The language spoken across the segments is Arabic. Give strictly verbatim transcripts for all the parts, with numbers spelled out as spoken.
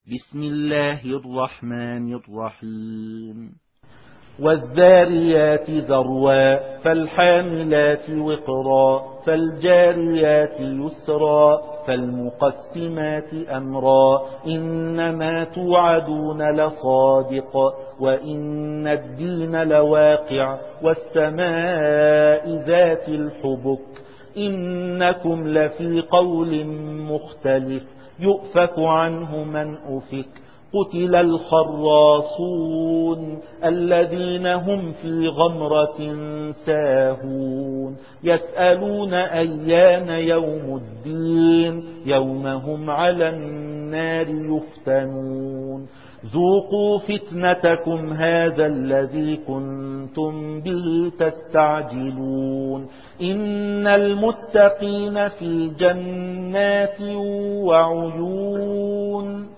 بسم الله الرحمن الرحيم والذاريات ذروا فالحاملات وقرا فالجاريات يسرا فالمقسمات أمرا إنما توعدون لصادق وإن الدين لواقع والسماء ذات الحبك إنكم لفي قول مختلف يؤفك عنه من أفك قتل الخراصون الذين هم في غمرة ساهون يسألون أيان يوم الدين يوم هم على النار يفتنون ذوقوا فتنتكم هذا الذي كنتم به تستعجلون إن المتقين في جنات وعيون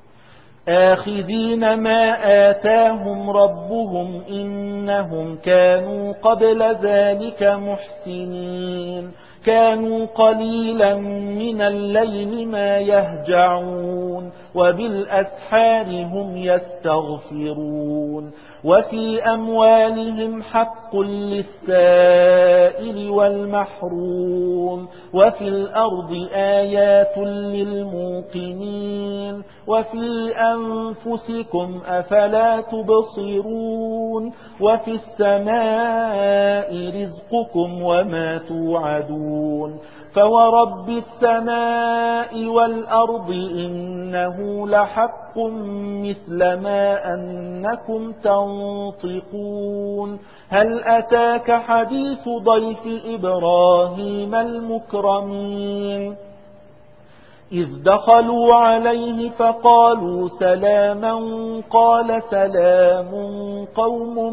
آخذين ما آتاهم ربهم إنهم كانوا قبل ذلك محسنين كانوا قليلا من الليل ما يهجعون وبالأسحار هم يستغفرون وفي أموالهم حق للسائل والمحروم وفي الأرض آيات للموقنين وفي أنفسكم أفلا تبصرون وفي السماء رزقكم وما توعدون فورب السماء والأرض إنه لحق مثل ما أنكم تنطقون هل أتاك حديث ضيف إبراهيم المكرمين إذ دخلوا عليه فقالوا سلاما قال سلام قوم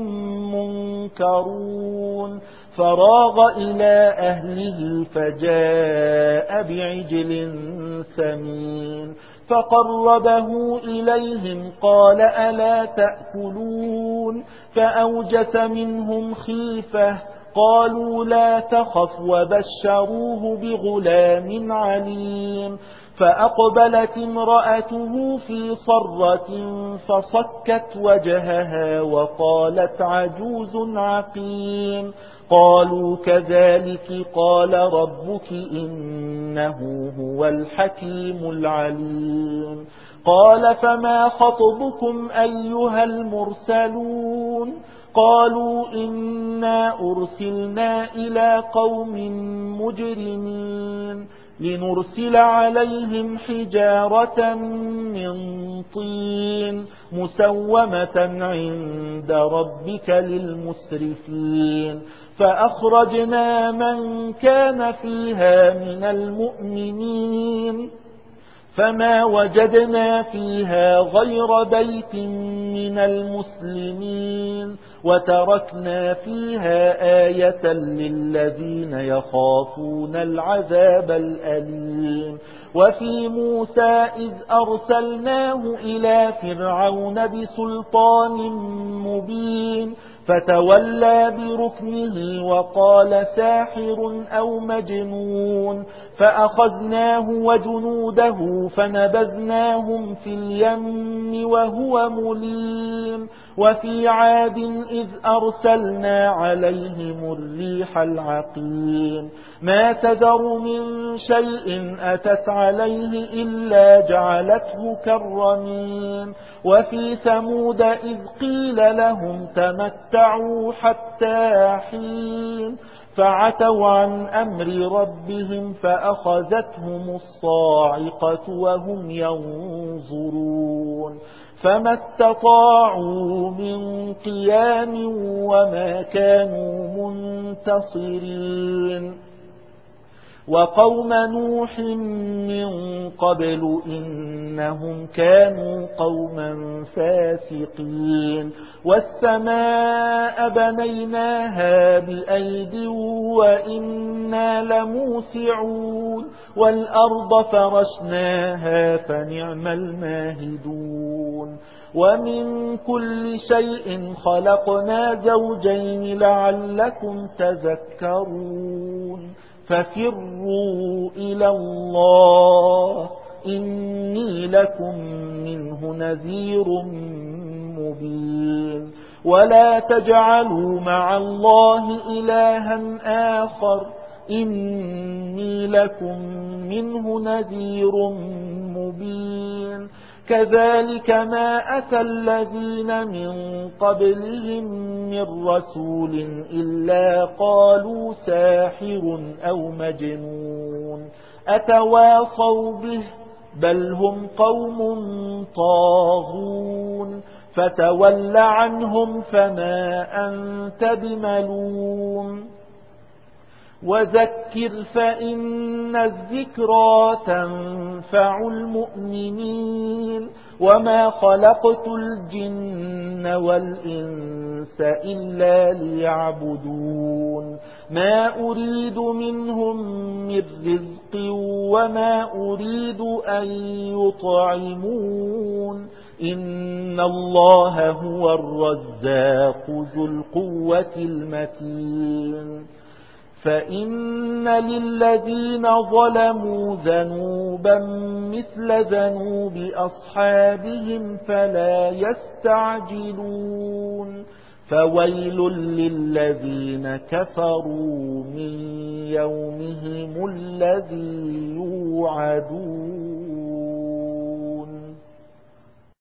منكرون فراغ إلى أهله فجاء بعجل سمين فقربه إليهم قال ألا تأكلون فأوجس منهم خيفة قالوا لا تخف وبشروه بغلام عليم فأقبلت امرأته في صرة فصكت وجهها وقالت عجوز عقيم قالوا كذلك قال ربك إنه هو الحكيم العليم قال فما خطبكم أيها المرسلون قالوا إنا أرسلنا إلى قوم مجرمين لنرسل عليهم حجارة من طين مسومة عند ربك للمسرفين فأخرجنا من كان فيها من المؤمنين فما وجدنا فيها غير بيت من المسلمين وتركنا فيها آية للذين يخافون العذاب الأليم وفي موسى إذ أرسلناه إلى فرعون بسلطان مبين فتولى بركنه وقال ساحر أو مجنون فأخذناه وجنوده فنبذناهم في اليم وهو مليم وفي عاد إذ أرسلنا عليهم الريح العقيم ما تذر من شيء أتت عليه إلا جعلته كالرميم وفي ثمود إذ قيل لهم تمتعوا حتى حين فعتوا عن أمر ربهم فأخذتهم الصاعقة وهم ينظرون فما استطاعوا من قيام وما كانوا منتصرين وقوم نوح من قبل إنهم كانوا قوما فاسقين والسماء بنيناها بأيد وإنا لموسعون والأرض فرشناها فنعم الماهدون ومن كل شيء خلقنا زوجين لعلكم تذكرون ففروا إلى الله إني لكم منه نذير مبين ولا تجعلوا مع الله إلها آخر إني لكم منه نذير مبين كذلك ما أتى الذين من قبلهم من رسول إلا قالوا ساحر أو مجنون أتواصوا به بل هم قوم طاغون فتول عنهم فما أنت بملوم وذكر فإن الذكرى تنفع المؤمنين وما خلقت الجن والإنس إلا ليعبدون ما أريد منهم من رزق وما أريد أن يطعمون إن الله هو الرزاق ذو القوة المتين فإن للذين ظلموا ذنوبا مثل ذنوب أصحابهم فلا يستعجلون فويل للذين كفروا من يومهم الذي يوعدون.